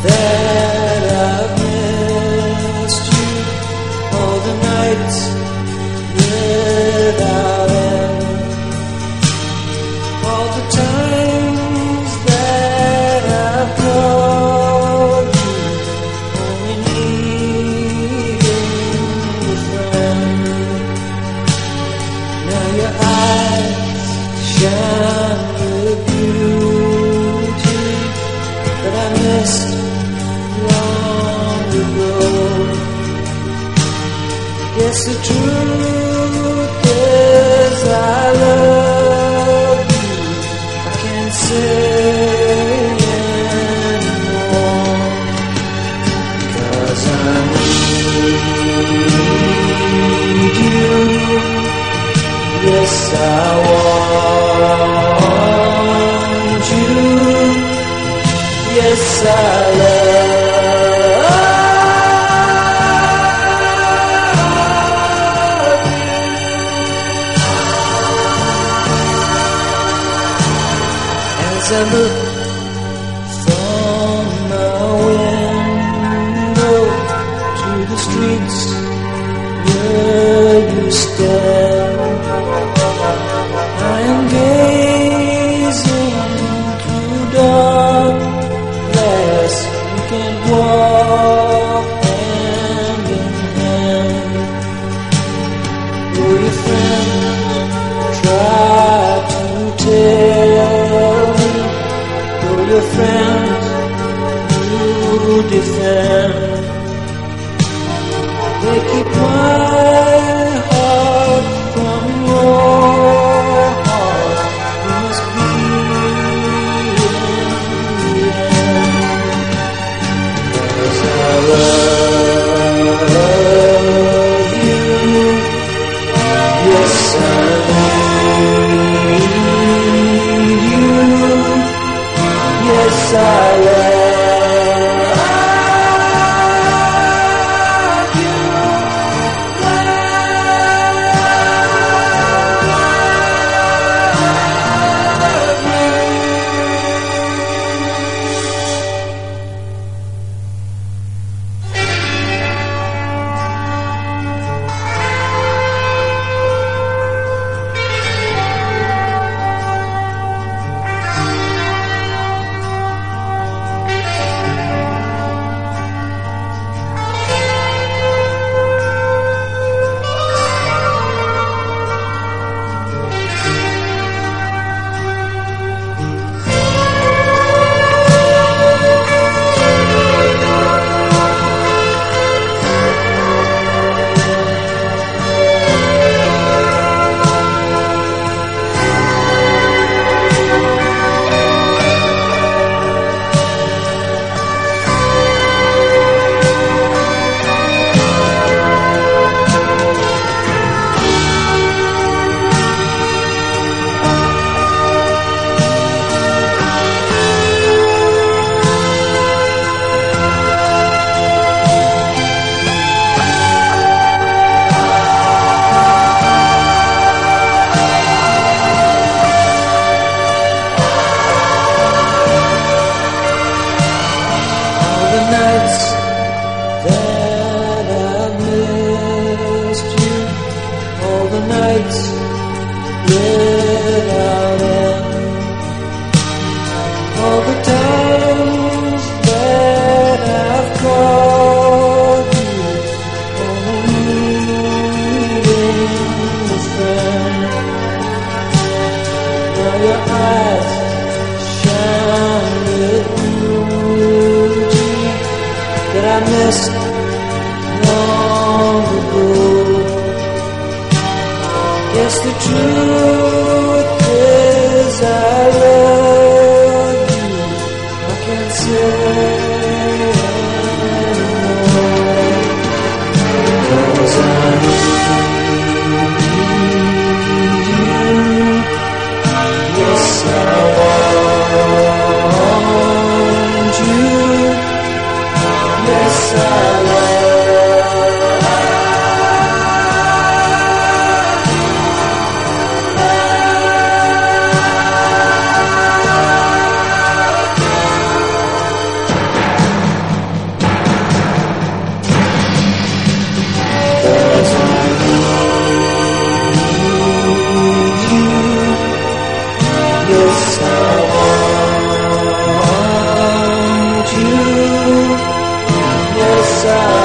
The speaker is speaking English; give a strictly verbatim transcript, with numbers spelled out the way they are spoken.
that I've missed you, all the nights without end, all the times that I've called you, only needing a friend. Now your eyes shine with beauty that I missed long ago. Guess the truth is I love you, I can't say anymore, 'cause I need you. Yes, I want you. Yes, I love you. As I look from my window to the streets where you stand, I am gazing through dark glass. You can walk hand in hand. Will your friends try to tell me? Will your friends who defend? They keep my heart from your heart. You must be in the end, 'cause I love you. Yes, I need you. Yes, I love without end, all the times that I've called you, only needing a friend. Now your eyes shine with beauty that I missed long ago. Yes, the truth is I love you, I can't say anymore, 'cause I need you. Yes, I want you. Yes, I love you. side.